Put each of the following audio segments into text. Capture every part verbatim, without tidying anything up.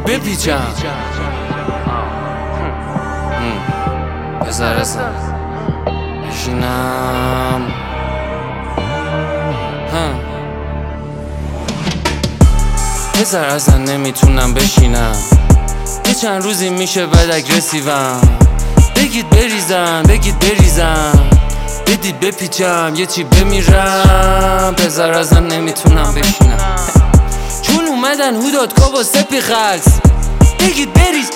بپیچم پسر اصلا بشینم پسر اصلا نمیتونم بشینم یه چند روزی میشه بد اگرسیوم بگید بریزم بگید بریزم بدید بپیچم یه چی بمیرم پسر اصلا نمیتونم بشینم چون اومدن هوداد کا با سپی خلص بگید بریز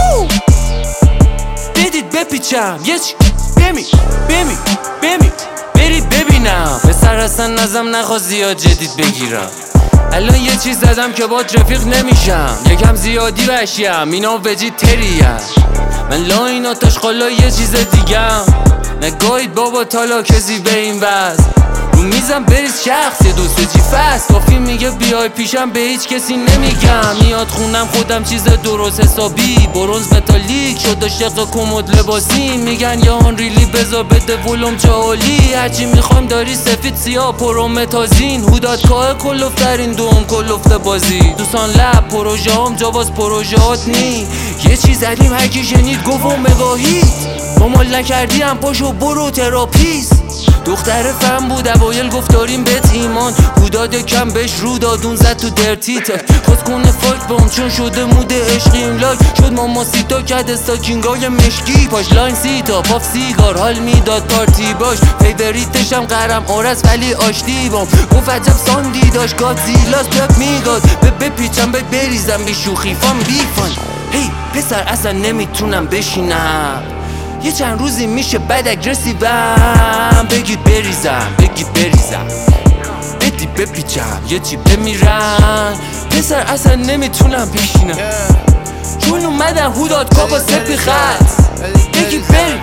بدید بپیچم یه چی بمی بمی بمی برید ببینم پسر اصلا نظم نخواست زیاد جدید بگیرم الان یه چیز زدم که با رفیق نمیشم یکم زیادی وحشیم اینا وجید تریم من لا اینا تشخالا یه چیز دیگم نگاهید بابا تالا کسی به این وز رو میزم بریز شخص یه دوست چی فست کافی میگه بیای پیشم به هیچ کسی نمیگم میاد خونم خودم چیز درست حسابی برونز متالیک شد شق کمد لباسی میگن یا آن ریلی بذار بده ولوم چالی هرچی میخوایم داری سفید سیاه پرومتازین هوداد کاه کلوفترین دوم کلوفت بازی دوستان لب پروژه هم جاواز پروژهات نی یه چیز زدیم هرکی شنید گفت و مگاهید با مال نکردی هم پاشو برو تراپیست دختر فهم بود اوایل گفت داریم بهت ایمان هوداد کم بهش رو دادون زد تو درتیت خواست کنه فاک بام چون شده مود عشقی این لاک شد ماما سیتا کد استاکینگای مشکی پاش لاین سیتا پاف سیگار حال میداد پارتی باش فیوریتشم قرم آرز ولی آشتی بام گفت عجب ساندی داشت گادزیلاس پپ میداد به بپیچم به بریزم بی شوخی فان بیفان هی پسر اصلا نمیتونم بشینم یه چند روزی میشه بد اگرسیوم بگید بریزم بگید بریزم بدید بپیچم یه چی بمیرم پسر اصلا نمیتونم بشینم چون اومدن هوداد کا با سپی خط بگید برید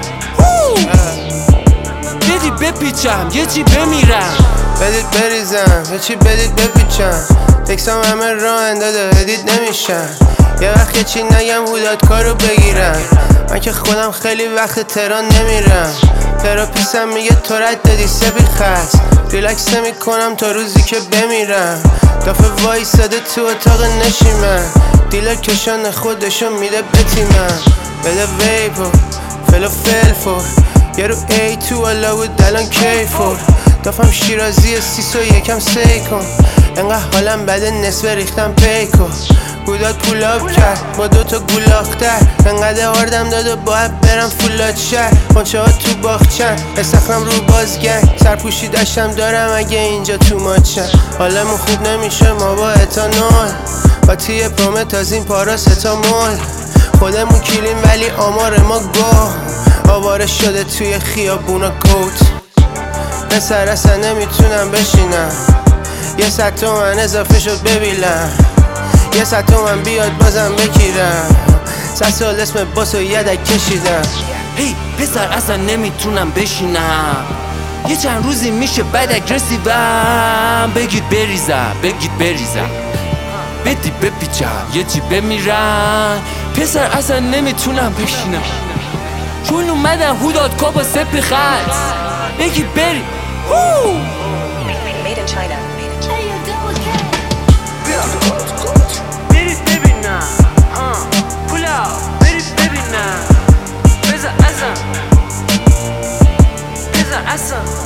بدید بپیچم یه چی بمیرم بدید بریزم یه چی بدید بپیچم تکسام همه راه انداده بدید نمیشم یه وقت یه چی نگم هوداد کارو بگیرم من که خودم خیلی وقت تهران نمیرم تراپیستم میگه تو رد دادی سپی خط ریلکس نمی کنم تا روزی که بمیرم دافه وایساده تو اتاق نشیمم دیلر کشان خودشو میده بتیمم بده ویپو فلو فلفو یه رو ای تو الا بود الان کیفور دافم شیرازی سیسو یکم سیکن انقدر حالم بده نصفه ریختم پیکو هوداد پولاب کرد با دوتا گولاختر انقدر آردم داده باید برم فولاد شهر خونچه ها تو باخچن استخرم رو بازگنگ سرپوشی داشتم دارم اگه اینجا تو ماچن حالمون خوب نمیشه ما با اتانول با تیه پرومت از این پاراستامول خودمون کلیم ولی آمار ما گو آواره شده توی خیابونا کوت پسر اصلا نمیتونم بشینم یه صد تومن اضافه شد ببینم یه صد تومن بیاد بازم بگیرم صد سال اسم باسو یدک کشیدم هی پسر اصلا نمیتونم بشینم یه چند روزی میشه بد اگرسیوم بگید بریزم بگید بریزم بدید بپیچم یه چی بمیرم پسر اصلا نمیتونم بشینم چون اومدن هوداد کا با سپی خط بگید برید Made in China. برید ببینم پولا برید ببینم بذار ازم بذار ازم